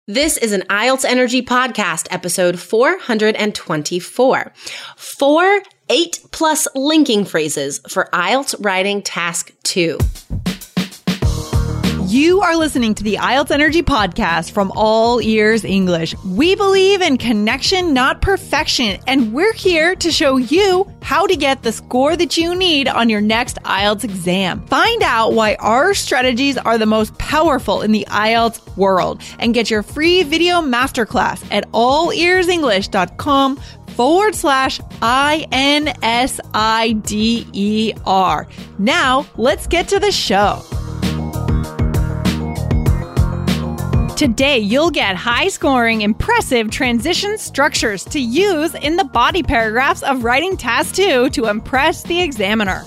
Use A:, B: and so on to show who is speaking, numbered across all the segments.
A: This is an IELTS Energy Podcast, episode 424. 4 8+ linking phrases for IELTS Writing Task 2.
B: You are listening to the IELTS Energy Podcast from All Ears English. We believe in connection, not perfection, and we're here to show you how to get the score that you need on your next IELTS exam. Find out why our strategies are the most powerful in the IELTS world and get your free video masterclass at allearsenglish.com/INSIDER. Now, let's get to the show. Today, you'll get high-scoring, impressive transition structures to use in the body paragraphs of Writing Task 2 to impress the examiner.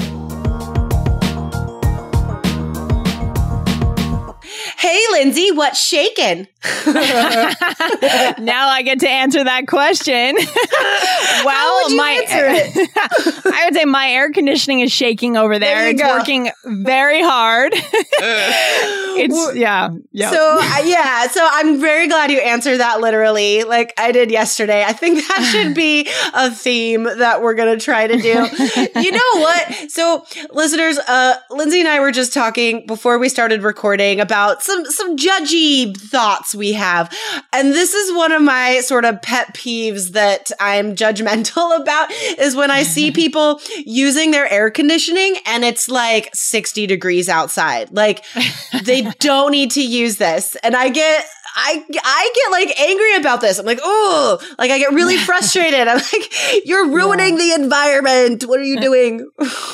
A: Hey, Lindsay, what's shaking?
B: Now I get to answer that question. Well,
A: How would you answer it?
B: I would say my air conditioning is shaking over there. It's working very hard. So
A: I'm very glad you answered that literally, like I did yesterday. I think that should be a theme that we're going to try to do. You know what? So, listeners, Lindsay and I were just talking before we started recording about some judgy thoughts we have. And this is one of my sort of pet peeves that I'm judgmental about is when I see people using their air conditioning and it's like 60 degrees outside. Like they don't need to use this. And I get like angry about this. I'm like, oh, like I get really frustrated. I'm like, you're ruining the environment. What are you doing?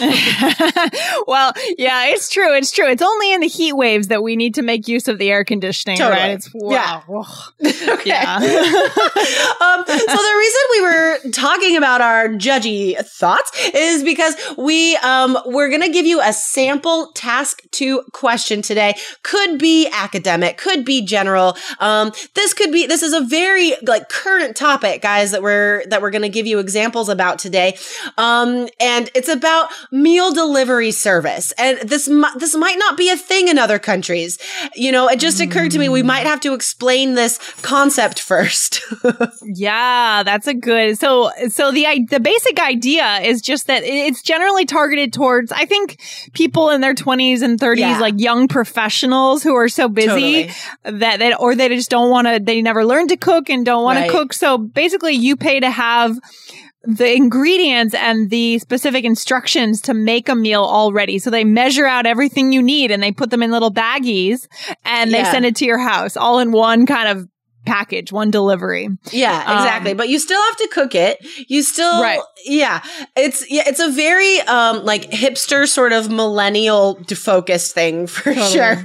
B: Well, yeah, it's true. It's true. It's only in the heat waves that we need to make use of the air conditioning,
A: totally.
B: Right?
A: Yeah. Okay.
B: Yeah.
A: So the reason we were talking about our judgy thoughts is because we're going to give you a sample task 2 question today. Could be academic, could be general. This is a very like current topic, guys, that we're going to give you examples about today. And it's about meal delivery service. And this might not be a thing in other countries. You know, it just occurred to me we might have to explain this concept first.
B: Yeah, that's a good. So the basic idea is just that it's generally targeted towards, I think, people in their 20s and 30s, like young professionals who are so busy that they just don't want to, they never learned to cook and don't want to cook. So basically you pay to have the ingredients and the specific instructions to make a meal already. So they measure out everything you need and they put them in little baggies and they send it to your house all in one kind of package, one delivery.
A: Yeah, exactly. But you still have to cook it. You still, it's a very like hipster sort of millennial focused thing for sure.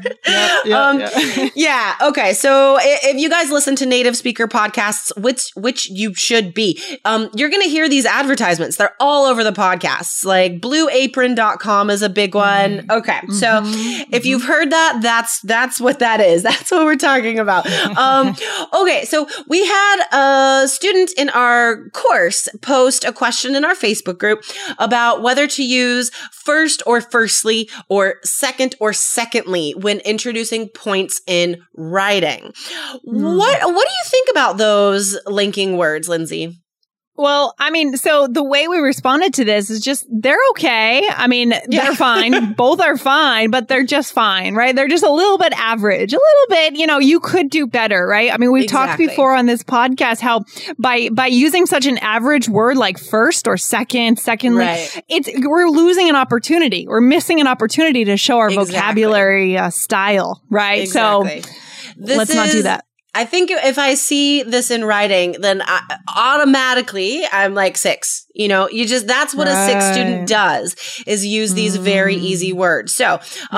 A: Yeah. Okay. So if you guys listen to native speaker podcasts, which you should be, you're going to hear these advertisements. They're all over the podcasts. Like blueapron.com is a big one. Okay. So if you've heard that, that's what that is. That's what we're talking about. Okay, so we had a student in our course post a question in our Facebook group about whether to use first or firstly or second or secondly when introducing points in writing. What do you think about those linking words, Lindsay?
B: Well, I mean, so the way we responded to this is just, they're okay. I mean, they're fine. Both are fine, but they're just fine, right? They're just a little bit average, a little bit, you could do better, right? I mean, we've talked before on this podcast how by using such an average word like first or secondly, we're losing an opportunity. We're missing an opportunity to show our vocabulary style, right?
A: Exactly.
B: So let's not do that.
A: I think if I see this in writing, then automatically I'm like 6. That's what a 6 student does, is use these very easy words. So,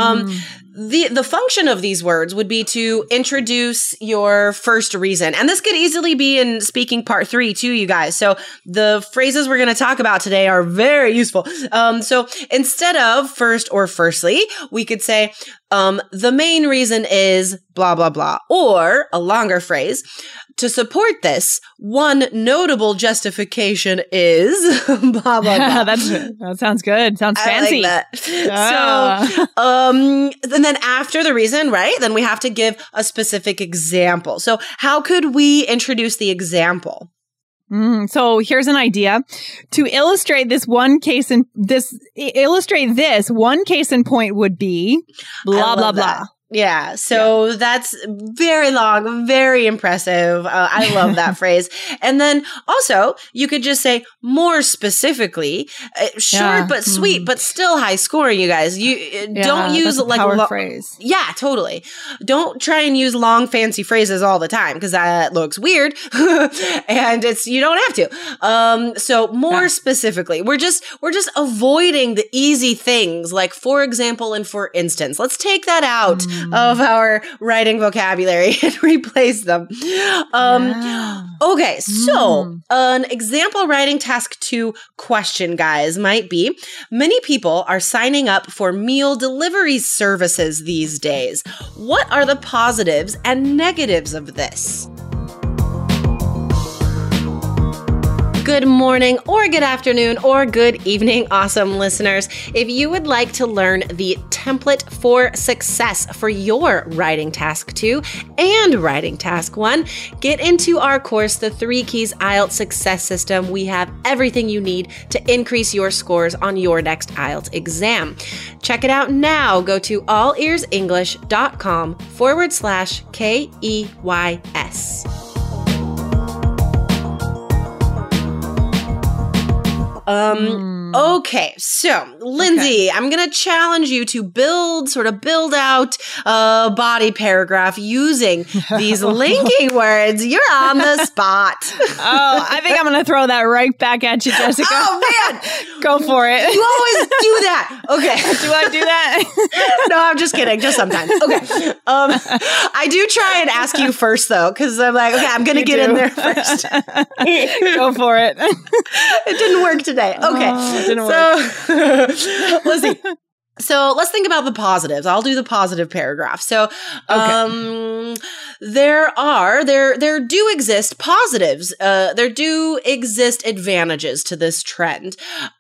A: the function of these words would be to introduce your first reason. And this could easily be in speaking part 3 too, you guys. So the phrases we're going to talk about today are very useful. So instead of first or firstly, we could say, the main reason is blah, blah, blah. Or a longer phrase, to support this, one notable justification is, blah, blah, blah.
B: That sounds good. Sounds fancy.
A: I like that. So, and then after the reason, right? Then we have to give a specific example. So how could we introduce the example?
B: So here's an idea to illustrate this one case in point would be blah, blah, blah.
A: Yeah. So that's very long, very impressive. I love that phrase. And then also you could just say more specifically, short but sweet, but still high scoring, you guys. You don't use
B: like a phrase.
A: Yeah, totally. Don't try and use long, fancy phrases all the time because that looks weird and you don't have to. So more specifically, we're just avoiding the easy things like for example and for instance. Let's take that out of our writing vocabulary and replace them. Okay, so an example writing task 2 question, guys, might be, many people are signing up for meal delivery services these days. What are the positives and negatives of this? Good morning or good afternoon or good evening, awesome listeners. If you would like to learn the template for success for your writing task 2 and writing task 1, get into our course, The 3 Keys IELTS Success System. We have everything you need to increase your scores on your next IELTS exam. Check it out now. Go to allearsenglish.com/KEYS. Okay, so Lindsay, I'm going to challenge you to build out a body paragraph using these linking words. You're on the spot.
B: I think I'm going to throw that right back at you, Jessica.
A: Oh, man.
B: Go for it.
A: You always do that. Okay.
B: Do I do that?
A: No, I'm just kidding. Just sometimes. Okay. I do try and ask you first, though, because I'm like, okay, I'm going to get in there first.
B: Go for it.
A: It didn't work today. Okay.
B: Didn't work.
A: Let's see. So let's think about the positives. I'll do the positive paragraph. So, there do exist positives. There do exist advantages to this trend.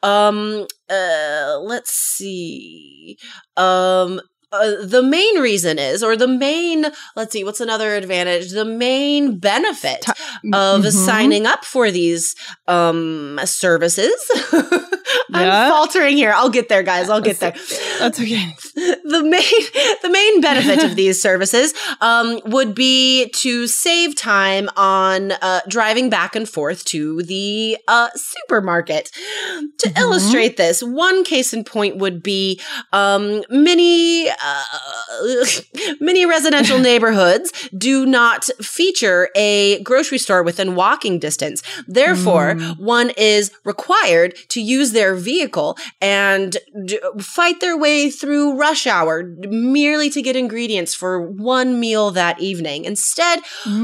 A: Let's see. The main reason is, what's another advantage? The main benefit of signing up for these services. I'm faltering here. I'll get there, guys. I'll get there.
B: That's okay.
A: The main benefit of these services would be to save time on driving back and forth to the supermarket. To illustrate this, one case in point would be many residential neighborhoods do not feature a grocery store within walking distance. Therefore, one is required to use their vehicle and fight their way through rush hour merely to get ingredients for one meal that evening. Instead,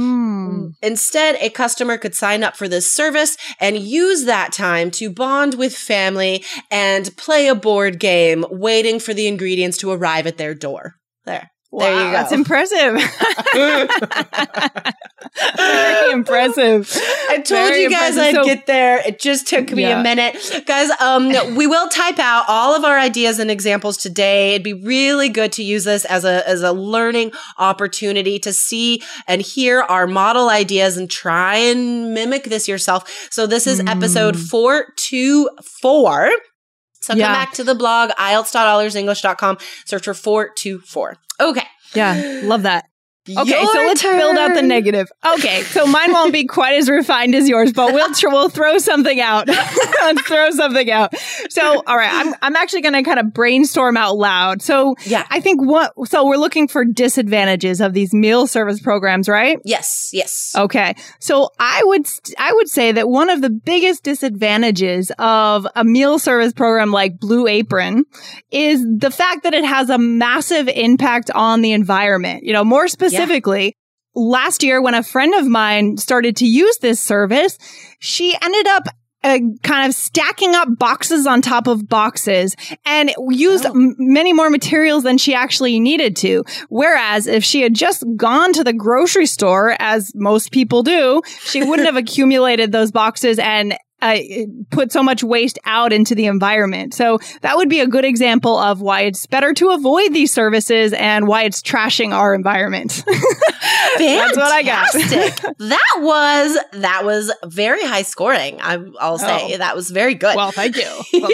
A: a customer could sign up for this service and use that time to bond with family and play a board game, waiting for the ingredients to arrive at their door. There you go.
B: That's impressive. Very impressive.
A: I told you guys I'd get there. It just took me a minute. Guys, we will type out all of our ideas and examples today. It'd be really good to use this as a learning opportunity to see and hear our model ideas and try and mimic this yourself. So this is episode 424. So come back to the blog, IELTS.allearsenglish.com, search for 424. Okay.
B: Yeah, love that. Okay, so let's build out the negative. Okay, so mine won't be quite as refined as yours, but we'll throw something out. Let's throw something out. So, all right, I'm actually going to kind of brainstorm out loud. So, I think we're looking for disadvantages of these meal service programs, right?
A: Yes.
B: Okay, so I would say that one of the biggest disadvantages of a meal service program like Blue Apron is the fact that it has a massive impact on the environment. You know, more specifically, last year when a friend of mine started to use this service, she ended up kind of stacking up boxes on top of boxes and used many more materials than she actually needed to. Whereas if she had just gone to the grocery store, as most people do, she wouldn't have accumulated those boxes and put so much waste out into the environment. So that would be a good example of why it's better to avoid these services and why it's trashing our enviment.
A: That's what I got. That was very high scoring. I'll say that was very good.
B: Well, thank you.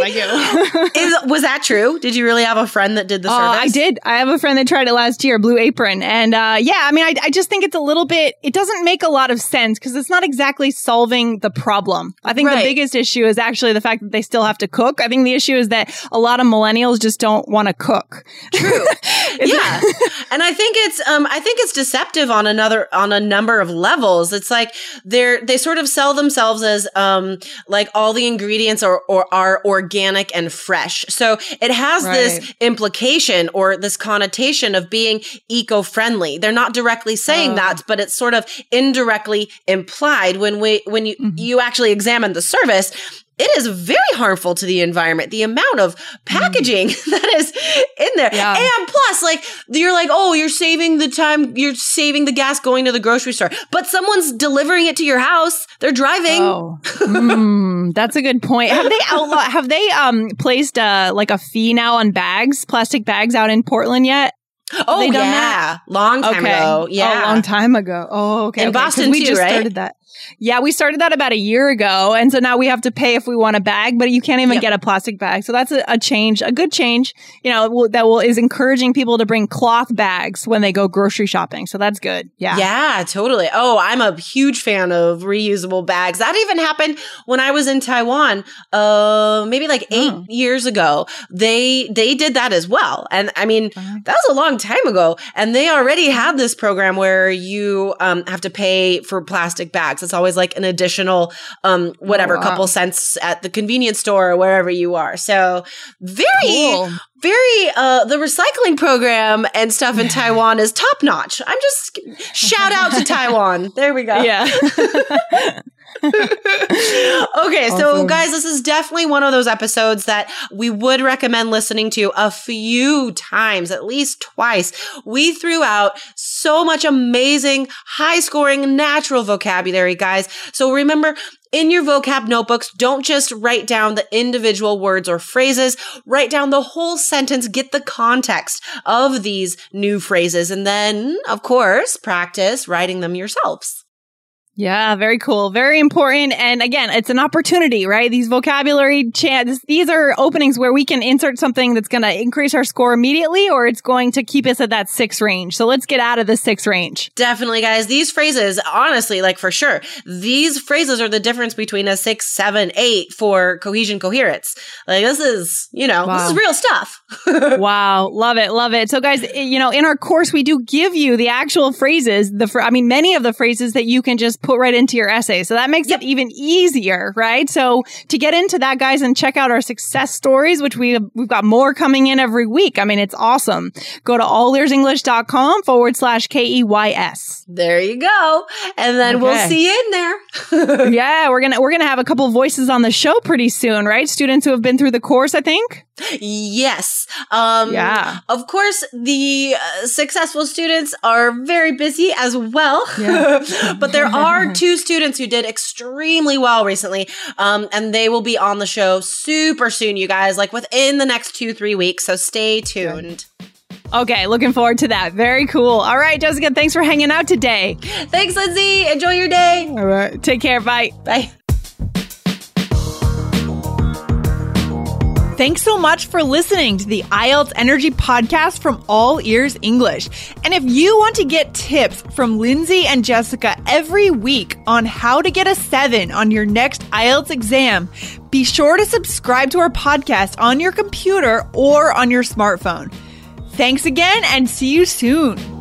A: Was that true? Did you really have a friend that did the service?
B: I did. I have a friend that tried it last year, Blue Apron. And I just think it's a little bit, it doesn't make a lot of sense because it's not exactly solving the problem. I think the biggest issue is actually the fact that they still have to cook. I think the issue is that a lot of millennials just don't want to cook.
A: True. Yeah. And I think it's deceptive on a number of levels. It's like they sort of sell themselves as like all the ingredients are organic and fresh. So it has this implication or this connotation of being eco-friendly. They're not directly saying that, but it's sort of indirectly implied when you actually examine the service. It is very harmful to the environment. The amount of packaging that is in there. Yeah. And plus, like, you're like, oh, you're saving the time. You're saving the gas going to the grocery store. But someone's delivering it to your house. They're driving.
B: Oh, that's a good point. Have they placed like a fee now on plastic bags out in Portland yet?
A: Oh, yeah. That? Long time ago. Yeah.
B: Oh, long time ago. Oh, okay.
A: In Boston,
B: we just
A: right?
B: started that. Yeah, we started that about a year ago. And so now we have to pay if we want a bag, but you can't even get a plastic bag. So that's a change, a good change, is encouraging people to bring cloth bags when they go grocery shopping. So that's good. Yeah.
A: Yeah, totally. Oh, I'm a huge fan of reusable bags. That even happened when I was in Taiwan, maybe like 8 years ago. They did that as well. And I mean, that was a long time ago. And they already had this program where you have to pay for plastic bags. It's always like an additional couple cents at the convenience store or wherever you are. So very the recycling program and stuff in Taiwan is top notch. I'm just shout out to Taiwan. There we go.
B: Yeah.
A: Okay, so guys, this is definitely one of those episodes that we would recommend listening to a few times, at least twice. We threw out so much amazing, high-scoring, natural vocabulary, guys. So remember, in your vocab notebooks, don't just write down the individual words or phrases. Write down the whole sentence, get the context of these new phrases, and then, of course, practice writing them yourselves.
B: Yeah, very cool. Very important. And again, it's an opportunity, right? These vocabulary these are openings where we can insert something that's going to increase our score immediately, or it's going to keep us at that 6 range. So let's get out of the 6 range.
A: Definitely, guys. These phrases, honestly, like for sure, these phrases are the difference between a 6, 7, 8 for cohesion, coherence. Like this is, this is real stuff.
B: Wow. Love it. Love it. So guys, in our course, we do give you the actual phrases, many of the phrases that you can just put right into your essay. So that makes it even easier, right? So to get into that, guys, and check out our success stories, which we've got more coming in every week. I mean, it's awesome. Go to allearsenglish.com/KEYS.
A: There you go. And then we'll see you in there.
B: Yeah, we're gonna have a couple voices on the show pretty soon, right? Students who have been through the course, I think.
A: Yes. Of course, the successful students are very busy as well. Yeah. But there are 2 students who did extremely well recently. And they will be on the show super soon, you guys, like within the next 2-3 weeks. So stay tuned.
B: Okay, looking forward to that. Very cool. All right, Jessica, thanks for hanging out today.
A: Thanks, Lindsay. Enjoy your day.
B: All right. Take care. Bye.
A: Bye.
B: Thanks so much for listening to the IELTS Energy Podcast from All Ears English. And if you want to get tips from Lindsay and Jessica every week on how to get a 7 on your next IELTS exam, be sure to subscribe to our podcast on your computer or on your smartphone. Thanks again and see you soon.